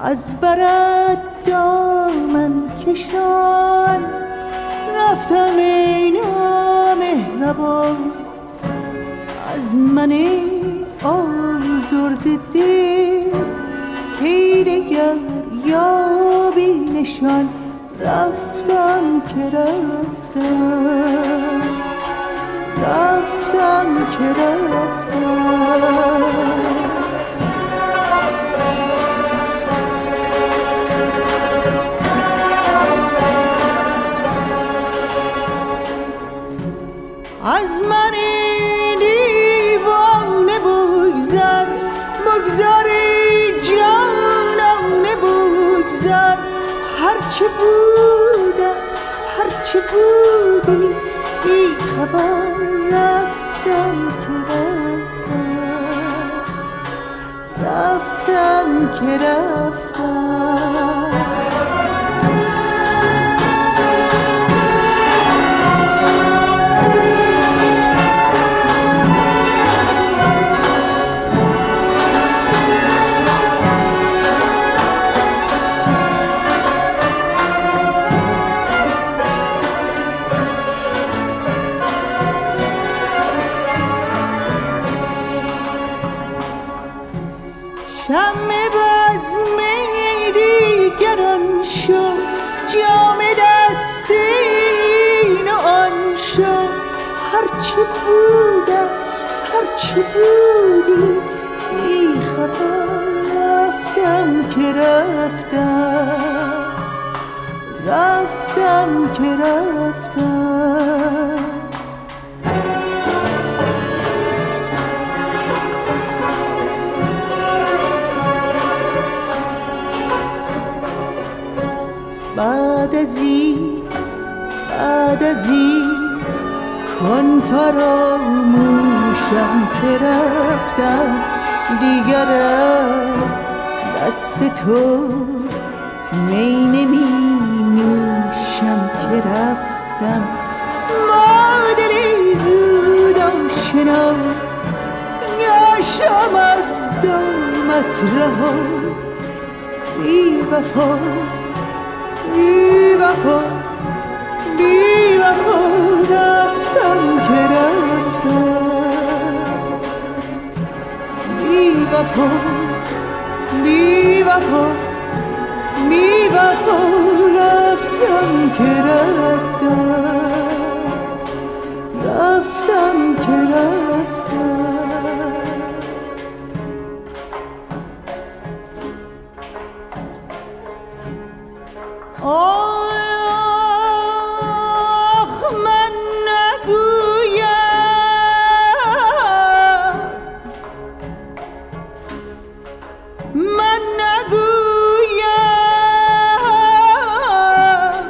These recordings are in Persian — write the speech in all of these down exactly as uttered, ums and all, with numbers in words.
از برد دامن کشان رفتم ای نامهربان، از من آزرده دل کی دگر یابی نشان. رفتم که رفتم، رفتم که رفتم. از من دیوانه بگذر، بگذر جانانه بگذر. هرچه بودم هرچه بودی بی خبر. رفتم که رفتم، رفتم که رفتم. شمع بزم دیگران شد، جام دستین و آن شد. هرچه بودم هرچه بودی بی خبر. رفتم که رفتم، رفتم که رفتم. بعد از این بعد از این کن فراموشم که رفتم. دیگر از دست تو می نمی نوشم که رفتم. ما دلی زود آشنا گشتم از دامت رها. بی وفا بی وفا بی وفا. رفتم که رفتم، بی وفا بی وفا بی وفا. رفتم که رفتم، رفتم که رفتم. آخ من نگویم، من نگویم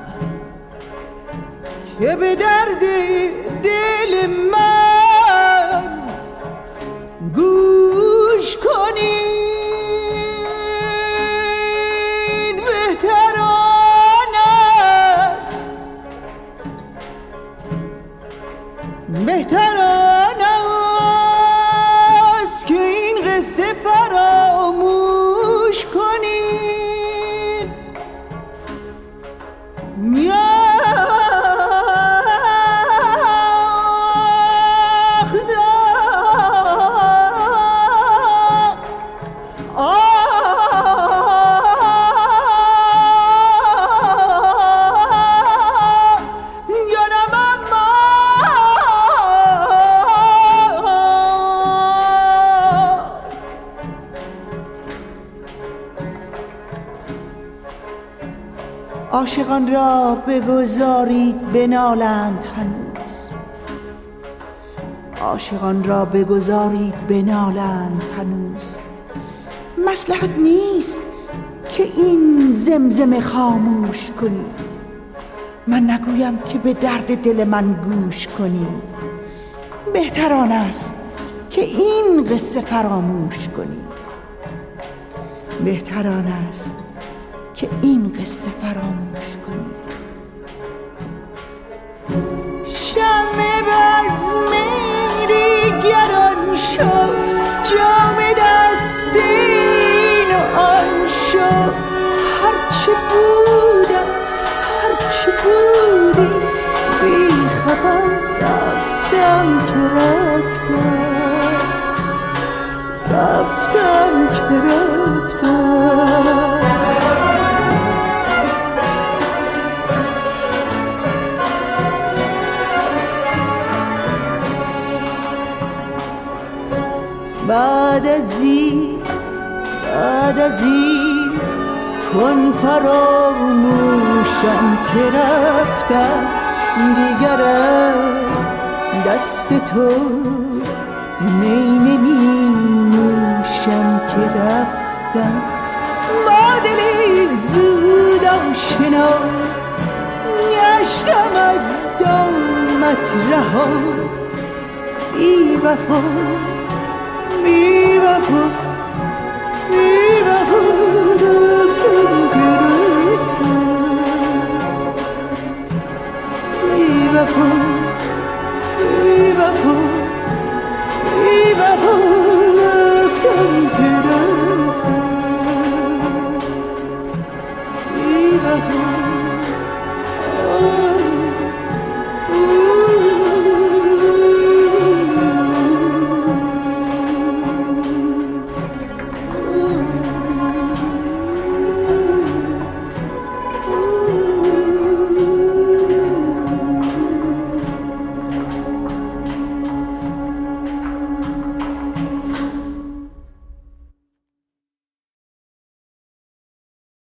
که به درد دل من گوش کنید. بهتر بهتر آن است که این قصه فراموش کنید. عاشقان را بگذارید بنالند هنوز، عاشقان را بگذارید بنالند هنوز. مصلحت نیست که این زمزمه خاموش کنید. من نگویم که به درد دل من گوش کنید. بهتر آن است که این قصه فراموش کنید. بهتر آن است که این قصه فراموش کنید. شمع بزم دیگران شد، جام دستین و آن شد. رفتم که رفتم، رفتم که رفتم. بعد از این بعد از این کن فراموشم که رفتم، دیگر از دست تو می نمی نوشم که رفتم. با دلی زود آشنا گشتم از دامت رها، بی وفا بی وفا بی وفا رفتم که رفتم. بی وفا بی وفا بی وفا